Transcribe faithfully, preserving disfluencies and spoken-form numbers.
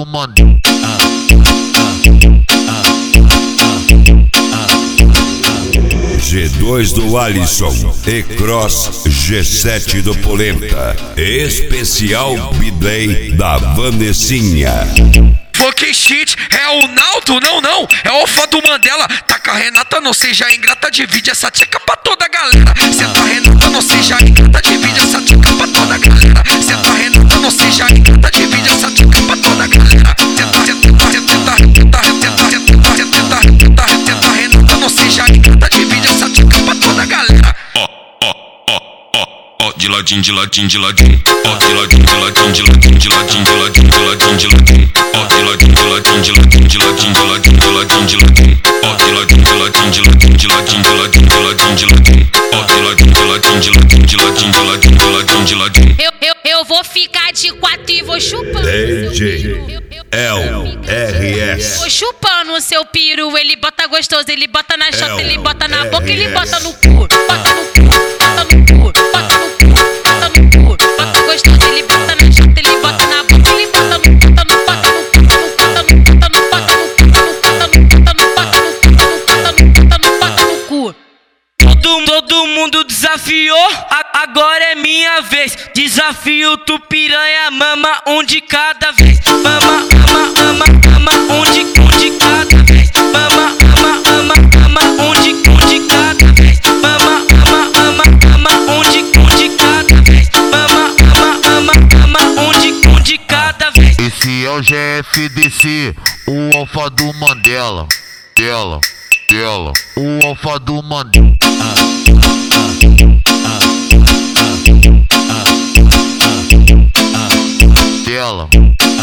Mandela. G dois do Alisson e Cross G sete do Polenta. Especial B-Day da Vanessinha. Fucking shit, é o Naldo, não, não, é o Alfa do Mandela. Taca a Renata, não seja ingrata, divide essa tcheca pra toda a galera. Senta a Renata, não seja ingrata, divide essa tcheca pra toda a galera. Senta a Renata, não seja ingrata, divide essa tcheca pra toda a galera. Senta, senta, senta, senta, senta, senta, senta, senta, senta a Renata, não seja ingrata, divide essa tcheca pra toda a galera. Ó, ó, ó, ó, ó, de ladinho, de ladinho, de ladinho. Ó, de ladinho, de ladinho, de ladinho, de ladinho, de ladinho, de ladinho, de ladinho. Ó, de ladinho, de ladinho, de ladinho, de ladinho, de ladinho, de ladinho, de ladinho. Ó, de ladinho, de ladinho, de ladinho, de ladinho, de ladinho, de ladinho, de ladinho. Ó, de ladinho, de ladinho, de ladinho, de ladinho, de ladinho, de ladinho, de ladinho. Eu, eu, eu vou ficar de quatro e vou chupando. D J L R S. Vou chupando o seu piru, ele bota gostoso, ele bota na chota, ele bota na L boca, ele R S. bota no cu, bota no cu, bota no cu, bota no cu, bota no cu, bota gostoso, ele bota na chota, ele bota na boca, ele bota no cu, bota no bota no cu, bota no bota no bota no cu, bota no bota no bota no cu, bota no bota no bota no cu. Todo, todo mundo desafiou, a, agora é minha vez. Desafio tu piranha, mama um de cada vez. Mama, ama, ama, ama, um de, um de cada vez. Mama, ama, ama, ama, um de, um de cada vez. Mama, ama, ama, ama, um de, um de cada vez. Mama, ama, ama, ama, um de, um de cada vez. Esse é o G F D C, o Alfa do Mandela. Dela, dela, o Alfa do Mandela. Dela.